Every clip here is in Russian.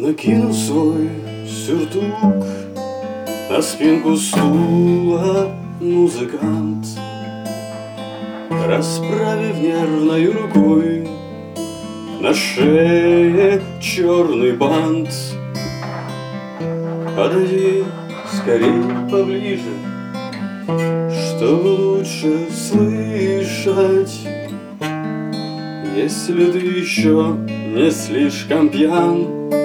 Накинув свой сюртук на спинку стула, музыкант, расправив нервной рукой на шее черный бант. Подойди скорей поближе, чтобы лучше слышать. Если ты еще не слишком пьян,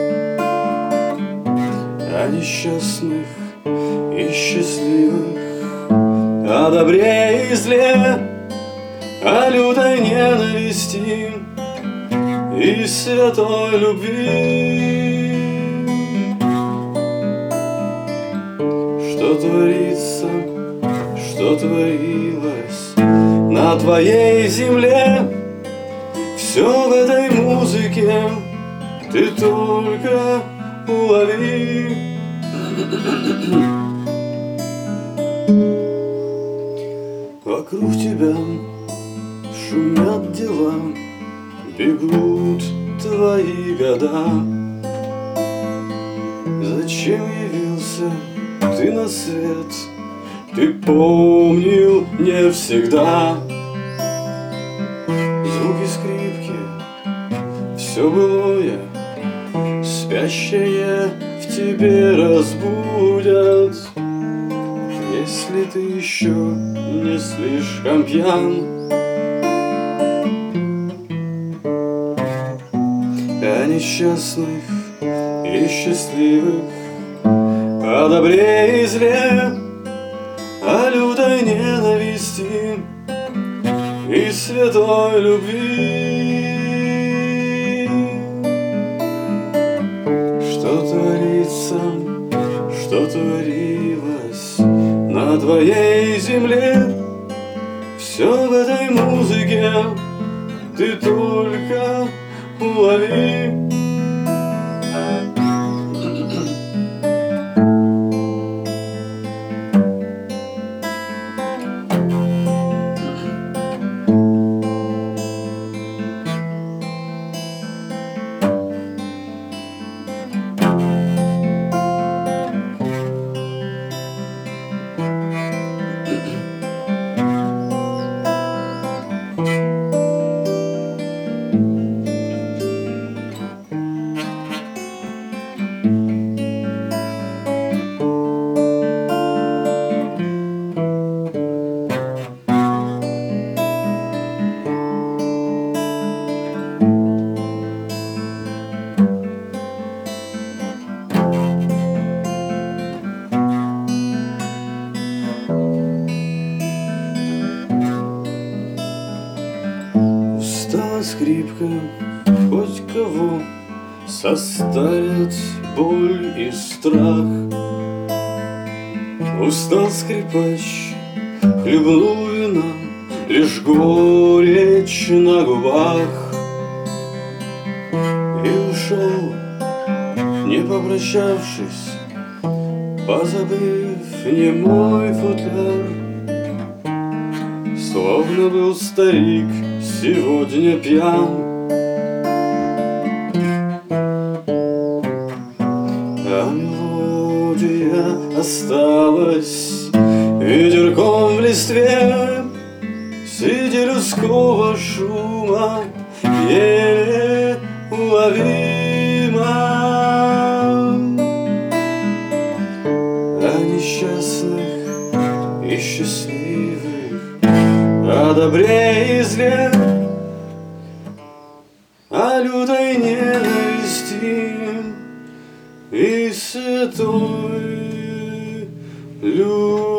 о несчастных и счастливых, о добре и зле, о лютой ненависти и святой любви. Что творится, что творилось на твоей земле, все в этой музыке ты только улови. Вокруг тебя шумят дела, бегут твои года. Зачем явился ты на свет? Ты помнил не всегда. Звуки скрипки, все былое, спящее в тебе разбудят. Если ты еще не слишком пьян, о несчастных и счастливых, о добре и зле, о лютой ненависти и святой любви. Что творится, что творилось на твоей земле, все в этой музыке ты только улови. Устала скрипка, хоть кого состарят боль и страх. Устал скрипач, хлебнул вина, лишь горечь на губах. И ушел, не попрощавшись, позабыв немой футляр. Словно был старик сегодня пьян, а мелодия осталась ветерком в листве среди людского шума, еле уловима. О несчастных и счастливых, о добре и зле, о лютой ненависти и святой любви.